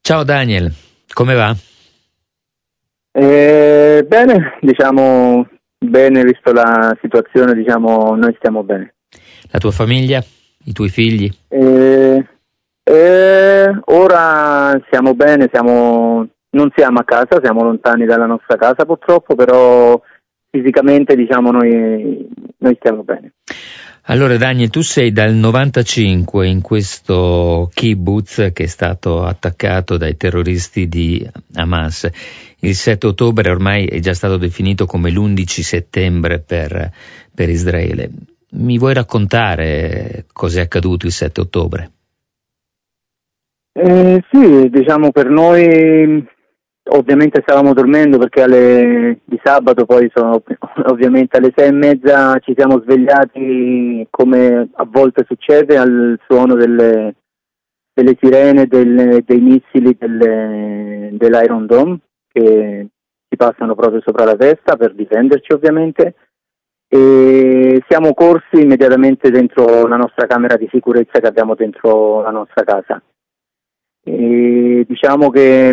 Ciao Daniel, come va? Bene, diciamo bene, visto la situazione, diciamo noi stiamo bene. La tua famiglia? I tuoi figli? Ora siamo bene, non siamo a casa, siamo lontani dalla nostra casa purtroppo, però fisicamente diciamo noi stiamo bene. Allora Daniel, tu sei dal 95 in questo kibbutz che è stato attaccato dai terroristi di Hamas. Il 7 ottobre ormai è già stato definito come l'11 settembre per Israele. Mi vuoi raccontare cos'è accaduto il 7 ottobre? Sì, diciamo per noi ovviamente stavamo dormendo perché di sabato poi ovviamente alle 6:30 ci siamo svegliati come a volte succede al suono delle sirene dei missili dell'Iron Dome che ci passano proprio sopra la testa per difenderci ovviamente, e siamo corsi immediatamente dentro la nostra camera di sicurezza che abbiamo dentro la nostra casa. E diciamo che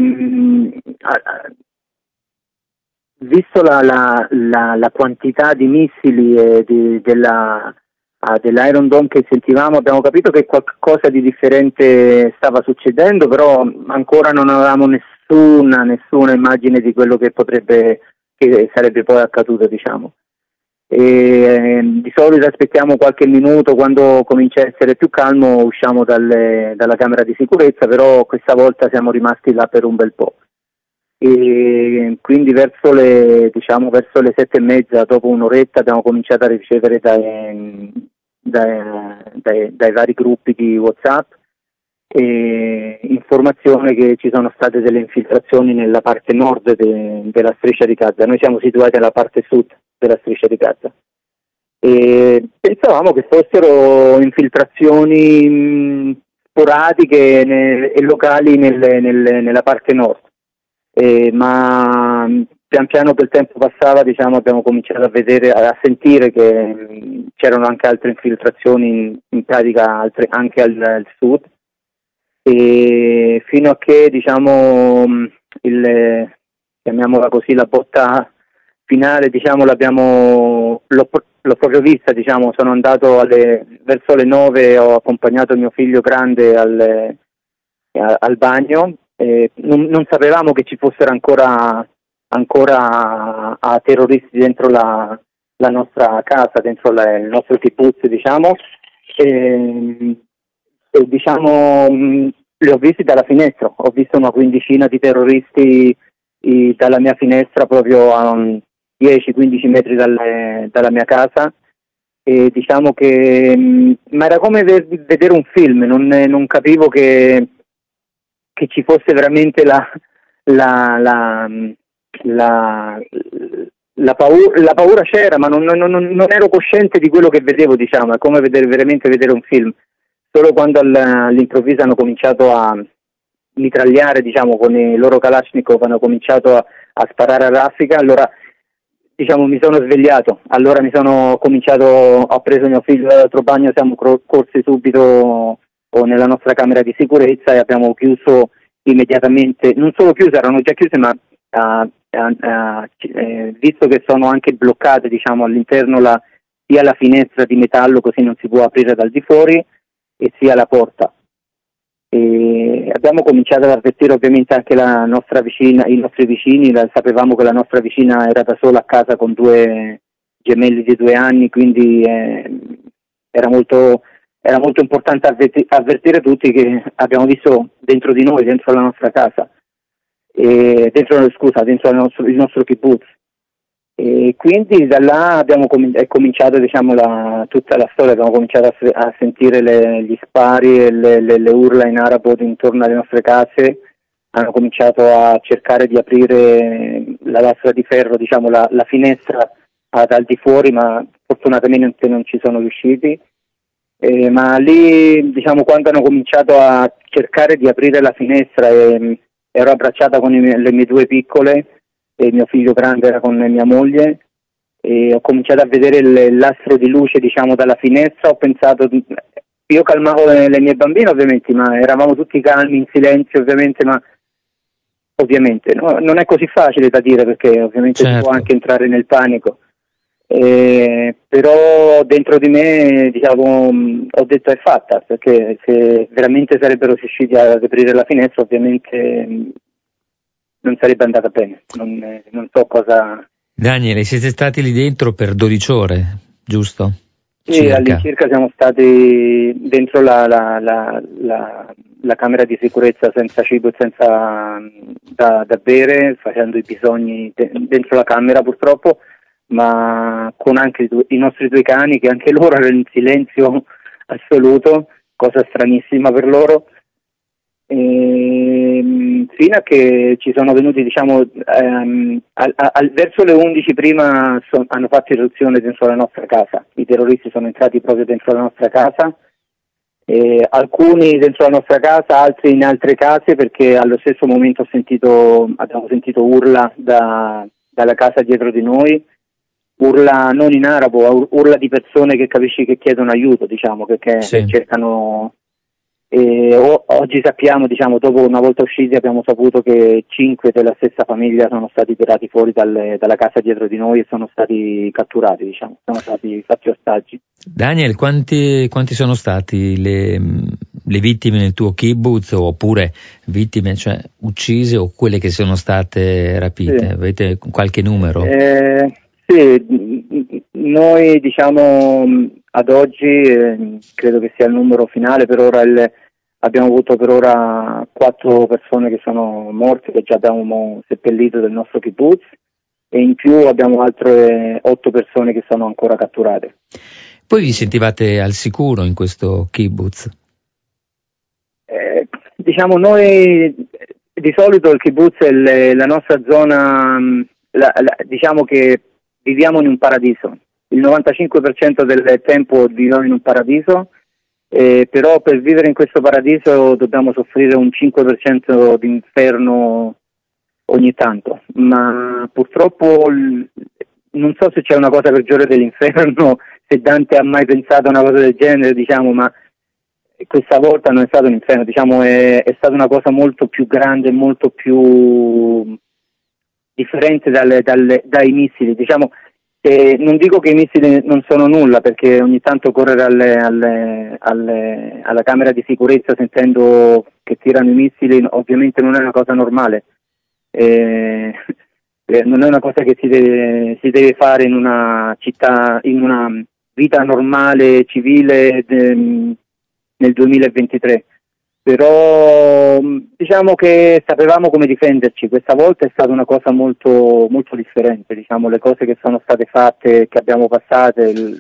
visto la quantità di missili e dell'Iron Dome che sentivamo, abbiamo capito che qualcosa di differente stava succedendo, però ancora non avevamo nessuna immagine di quello che sarebbe poi accaduto, diciamo. Di solito aspettiamo qualche minuto, quando comincia a essere più calmo usciamo dalla camera di sicurezza, però questa volta siamo rimasti là per un bel po'. E quindi verso le 7:30, dopo un'oretta, abbiamo cominciato a ricevere dai vari gruppi di WhatsApp informazione che ci sono state delle infiltrazioni nella parte nord della striscia di Gaza. Noi siamo situati nella parte sud della striscia di Gaza e pensavamo che fossero infiltrazioni sporadiche e locali nella parte nord, ma pian piano che il tempo passava, diciamo, abbiamo cominciato a sentire che c'erano anche altre infiltrazioni, in pratica anche al sud, e fino a che, diciamo, chiamiamola così, la botta finale, diciamo, l'ho proprio vista, diciamo. Sono andato verso le 9, ho accompagnato mio figlio grande al bagno, non sapevamo che ci fossero ancora a terroristi dentro la nostra casa, dentro il nostro kibbutz, diciamo. Diciamo, li ho visti dalla finestra, ho visto una quindicina di terroristi dalla mia finestra, proprio a 10-15 metri dalla mia casa, e diciamo che ma era come vedere un film, non capivo che ci fosse veramente la paura c'era, ma non ero cosciente di quello che vedevo, diciamo. È come veramente vedere un film. Solo quando all'improvviso hanno cominciato a mitragliare, diciamo, con i loro Kalashnikov, hanno cominciato a sparare a raffica, allora, diciamo, mi sono svegliato. Allora ho preso mio figlio dall'altro bagno, siamo corsi subito nella nostra camera di sicurezza e abbiamo chiuso immediatamente. Non solo chiuse, erano già chiuse, ma visto che sono anche bloccate, diciamo, all'interno sia la finestra di metallo, così non si può aprire dal di fuori, e sia la porta. E abbiamo cominciato ad avvertire ovviamente anche la nostra vicina, i nostri vicini. Sapevamo che la nostra vicina era da sola a casa con 2 gemelli di 2 anni, quindi era molto importante avvertire tutti che abbiamo visto dentro di noi, dentro la nostra casa, dentro il nostro kibbutz. E quindi da là è cominciato, diciamo, tutta la storia. Abbiamo cominciato a sentire gli spari e le urla in arabo intorno alle nostre case. Hanno cominciato a cercare di aprire la lastra di ferro, diciamo, la finestra dal di fuori, ma fortunatamente non ci sono riusciti. Ma lì, diciamo, quando hanno cominciato a cercare di aprire la finestra, ero abbracciata con le mie 2 piccole, e mio figlio grande era con mia moglie, e ho cominciato a vedere il lastro di luce, diciamo, dalla finestra. Ho pensato, io calmavo le mie bambine ovviamente, ma eravamo tutti calmi, in silenzio ovviamente, ma ovviamente. No? Non è così facile da dire perché ovviamente si può anche entrare nel panico. Però dentro di me, diciamo, ho detto è fatta, perché se veramente sarebbero riusciti ad aprire la finestra, ovviamente non sarebbe andata bene. Non so cosa. Daniele, siete stati lì dentro per 12 ore, giusto? Sì, all'incirca siamo stati dentro la camera di sicurezza senza cibo e senza da bere, facendo i bisogni dentro la camera purtroppo, ma con anche i nostri 2 cani che anche loro erano in silenzio assoluto, cosa stranissima per loro. Fino a che ci sono venuti, diciamo, verso le 11 prima hanno fatto irruzione dentro la nostra casa. I terroristi sono entrati proprio dentro la nostra casa, alcuni dentro la nostra casa, altri in altre case, perché allo stesso momento abbiamo sentito urla dalla casa dietro di noi, urla non in arabo, urla di persone che capisci che chiedono aiuto, diciamo, che cercano. Oggi sappiamo, diciamo, dopo una volta usciti abbiamo saputo che 5 della stessa famiglia sono stati tirati fuori dalla casa dietro di noi e sono stati catturati, diciamo, sono stati fatti ostaggi. Daniel, quanti sono stati le vittime nel tuo kibbutz, oppure vittime, cioè uccise, o quelle che sono state rapite? Sì. Avete qualche numero? Sì, noi diciamo ad oggi credo che sia il numero finale. Per ora abbiamo avuto per ora 4 persone che sono morte, che già abbiamo seppellito del nostro kibbutz, e in più abbiamo altre 8 persone che sono ancora catturate. Poi vi sentivate al sicuro in questo kibbutz? Diciamo, noi di solito il kibbutz è la nostra zona, diciamo che viviamo in un paradiso. Il 95% del tempo viviamo in un paradiso. Però per vivere in questo paradiso dobbiamo soffrire un 5% di inferno ogni tanto, ma purtroppo non so se c'è una cosa peggiore dell'inferno, se Dante ha mai pensato a una cosa del genere, diciamo, ma questa volta non è stato un inferno, diciamo, è stata una cosa molto più grande, molto più differente dai missili, diciamo. Non dico che i missili non sono nulla, perché ogni tanto correre alla camera di sicurezza sentendo che tirano i missili ovviamente non è una cosa normale, non è una cosa che si deve fare in una città, in una vita normale, civile nel 2023. Però diciamo che sapevamo come difenderci. Questa volta è stata una cosa molto, molto differente, diciamo, le cose che sono state fatte, che abbiamo passate,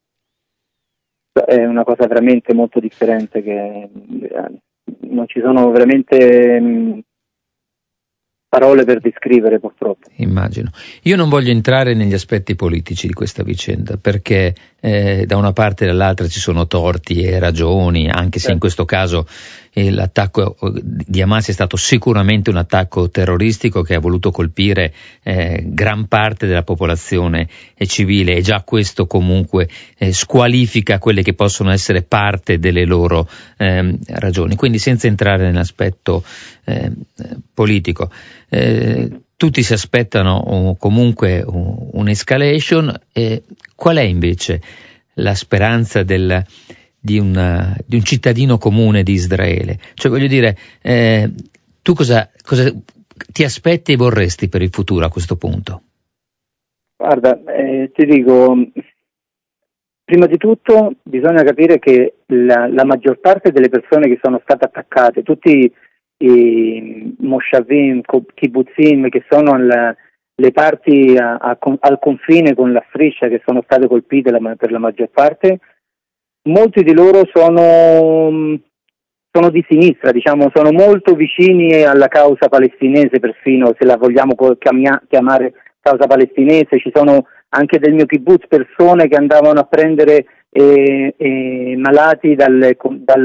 è una cosa veramente molto differente, che non ci sono veramente parole per descrivere, purtroppo. Immagino. Io non voglio entrare negli aspetti politici di questa vicenda, perché da una parte e dall'altra ci sono torti e ragioni, anche se in questo caso l'attacco di Hamas è stato sicuramente un attacco terroristico che ha voluto colpire gran parte della popolazione civile, e già questo comunque squalifica quelle che possono essere parte delle loro ragioni. Quindi, senza entrare nell'aspetto politico, tutti si aspettano comunque un'escalation. Qual è invece la speranza di un cittadino comune di Israele? Cioè, voglio dire, tu cosa ti aspetti e vorresti per il futuro a questo punto? Guarda, ti dico, prima di tutto bisogna capire che la maggior parte delle persone che sono state attaccate, tutti i moshavim, kibbutzim, che sono le parti al confine con la striscia, che sono state colpite per la maggior parte, molti di loro sono di sinistra, diciamo, sono molto vicini alla causa palestinese, perfino se la vogliamo chiamare causa palestinese. Ci sono anche del mio kibbutz persone che andavano a prendere malati dal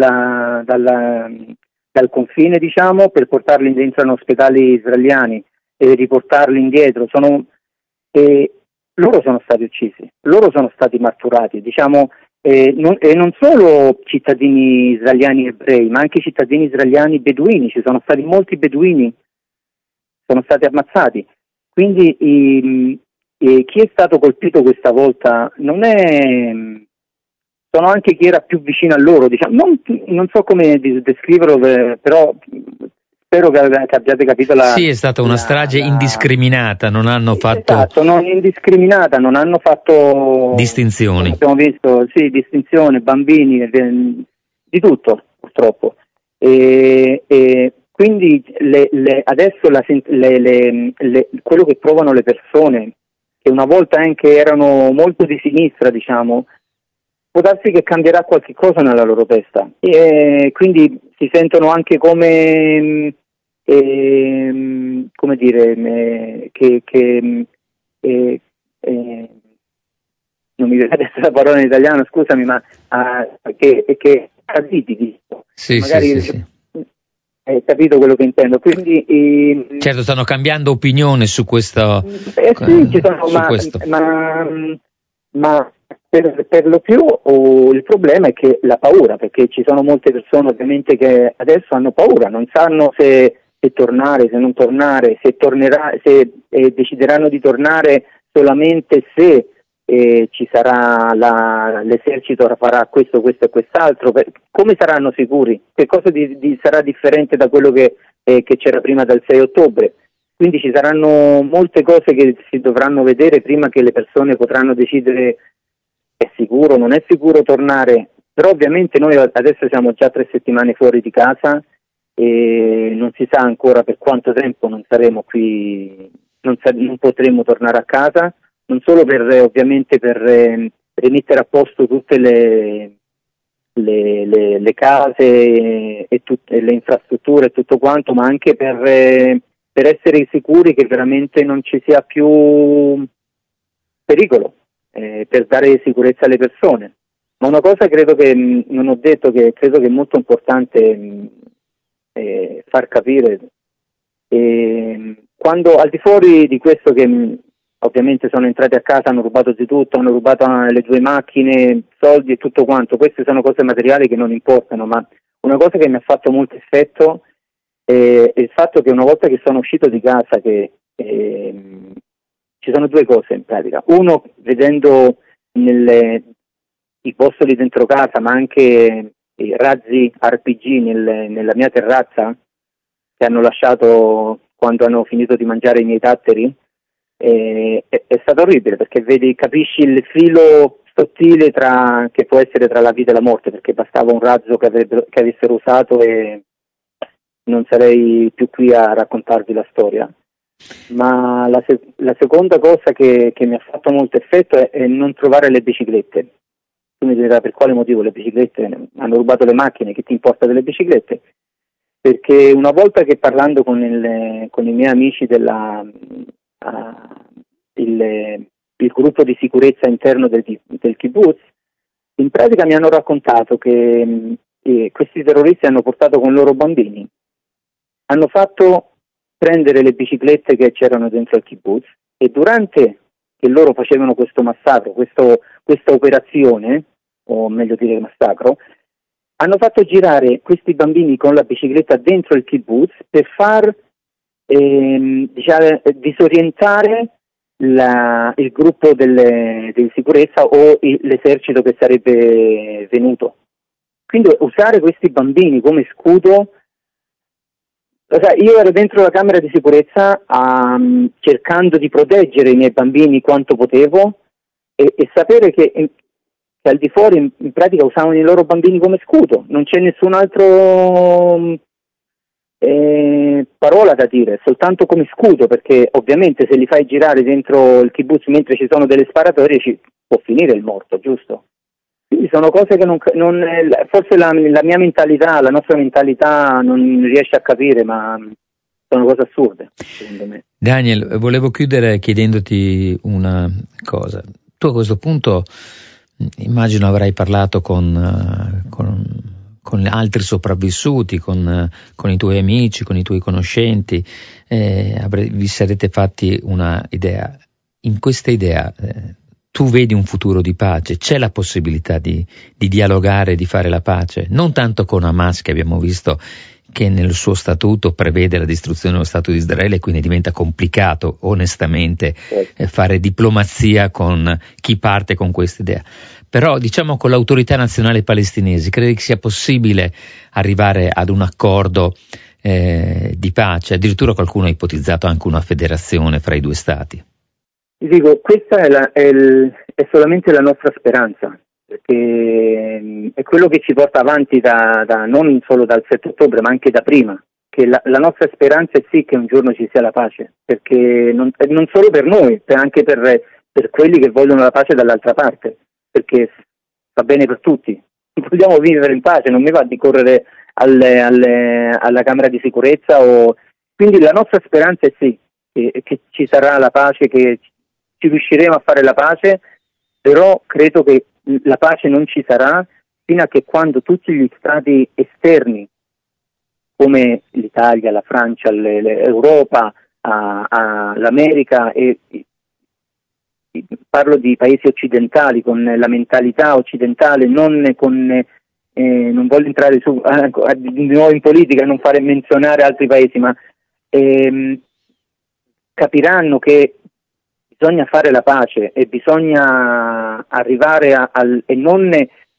confine, diciamo, per portarli dentro in ospedali israeliani e riportarli indietro. Loro sono stati uccisi, loro sono stati marturati, diciamo, e non solo cittadini israeliani ebrei, ma anche cittadini israeliani beduini. Ci sono stati molti beduini sono stati ammazzati. Quindi chi è stato colpito questa volta non è, sono anche chi era più vicino a loro, diciamo. Non so come descriverlo, però spero che abbiate capito Sì, è stata una strage indiscriminata, non hanno fatto... Esatto, non indiscriminata, non hanno fatto... distinzioni. Abbiamo visto, sì, distinzioni, bambini, di tutto, purtroppo. E quindi adesso quello che provano le persone, che una volta anche erano molto di sinistra, diciamo, può darsi che cambierà qualche cosa nella loro testa, e quindi si sentono anche come dire, non mi viene adesso la parola in italiano, scusami, ma che traditi, sì, magari sì. Hai capito quello che intendo, quindi certo, stanno cambiando opinione su questo. Sì, ci sono, ma per lo più il problema è che la paura, perché ci sono molte persone ovviamente che adesso hanno paura, non sanno se tornare, se non tornare, se decideranno di tornare solamente se ci sarà l'esercito farà questo e quest'altro. Come saranno sicuri? Che cosa sarà differente da quello che c'era prima del 6 ottobre? Quindi ci saranno molte cose che si dovranno vedere prima che le persone potranno decidere è sicuro, non è sicuro tornare. Però ovviamente noi adesso siamo già 3 settimane fuori di casa e non si sa ancora per quanto tempo non saremo qui, non potremo tornare a casa, non solo ovviamente per rimettere a posto tutte le case e tutte le infrastrutture e tutto quanto, ma anche per essere sicuri che veramente non ci sia più pericolo, per dare sicurezza alle persone. Ma una cosa credo che non ho detto, che credo che è molto importante far capire, quando al di fuori di questo che ovviamente sono entrati a casa, hanno rubato di tutto, hanno rubato le 2 macchine, soldi e tutto quanto, queste sono cose materiali che non importano, ma una cosa che mi ha fatto molto effetto è il fatto che una volta che sono uscito di casa, che ci sono 2 cose in pratica. Uno, vedendo i postoli dentro casa, ma anche i razzi RPG nella mia terrazza che hanno lasciato quando hanno finito di mangiare i miei datteri, è stato orribile, perché capisci il filo sottile che può essere tra la vita e la morte, perché bastava un razzo che avessero usato e non sarei più qui a raccontarvi la storia. Ma la seconda cosa che mi ha fatto molto effetto è non trovare le biciclette. Tu mi direi per quale motivo le biciclette, hanno rubato le macchine, che ti importa delle biciclette? Perché una volta che parlando con i miei amici il gruppo di sicurezza interno del kibbutz, in pratica mi hanno raccontato che questi terroristi hanno portato con loro bambini, hanno fatto prendere le biciclette che c'erano dentro al kibbutz, e durante che loro facevano questo massacro, questa operazione, o meglio dire massacro, hanno fatto girare questi bambini con la bicicletta dentro il kibbutz per far disorientare il gruppo di sicurezza o l'esercito che sarebbe venuto. Quindi usare questi bambini come scudo. Io ero dentro la camera di sicurezza cercando di proteggere i miei bambini quanto potevo e sapere che al di fuori in pratica usavano i loro bambini come scudo, non c'è nessun altro parola da dire, soltanto come scudo, perché ovviamente se li fai girare dentro il kibbutz mentre ci sono delle sparatorie può finire il morto, giusto? Quindi sono cose che forse la mia mentalità, la nostra mentalità non riesce a capire, ma sono cose assurde, secondo me. Daniel, volevo chiudere chiedendoti una cosa. Tu a questo punto immagino avrai parlato con altri sopravvissuti, con i tuoi amici, con i tuoi conoscenti, vi sarete fatti una idea. In questa idea tu vedi un futuro di pace? C'è la possibilità di dialogare, di fare la pace? Non tanto con Hamas, che abbiamo visto che nel suo statuto prevede la distruzione dello Stato di Israele, quindi diventa complicato onestamente fare diplomazia con chi parte con questa idea. Però diciamo con l'autorità nazionale palestinese crede che sia possibile arrivare ad un accordo di pace? Addirittura qualcuno ha ipotizzato anche una federazione fra i due stati. Dico, questa è solamente la nostra speranza, perché è quello che ci porta avanti non solo dal 7 ottobre, ma anche da prima, che la nostra speranza è sì che un giorno ci sia la pace, perché non solo per noi, anche per quelli che vogliono la pace dall'altra parte, perché va bene per tutti. Vogliamo vivere in pace, non mi va di correre alla Camera di Sicurezza. Quindi la nostra speranza è sì, che ci sarà la pace, che ci riusciremo a fare la pace, però credo che la pace non ci sarà fino a che quando tutti gli stati esterni, come l'Italia, la Francia, l'Europa, l'America, e parlo di paesi occidentali con la mentalità occidentale, non voglio entrare di nuovo in politica, non fare menzionare altri paesi, ma capiranno che bisogna fare la pace e bisogna arrivare e non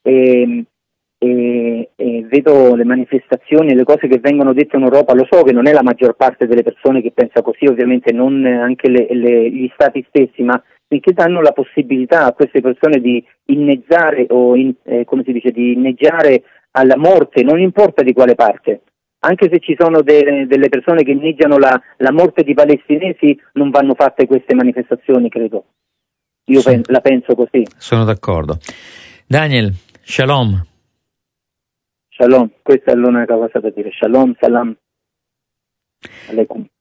vedo le manifestazioni e le cose che vengono dette in Europa. Lo so che non è la maggior parte delle persone che pensa così, ovviamente non anche gli stati stessi, ma finché danno la possibilità a queste persone di inneggiare di inneggiare alla morte, non importa di quale parte. Anche se ci sono delle persone che inneggiano la morte di palestinesi, non vanno fatte queste manifestazioni, credo. Io la penso così. Sono d'accordo. Daniel, shalom. Shalom, questa è l'unica cosa da dire. Shalom, salam, aleikum.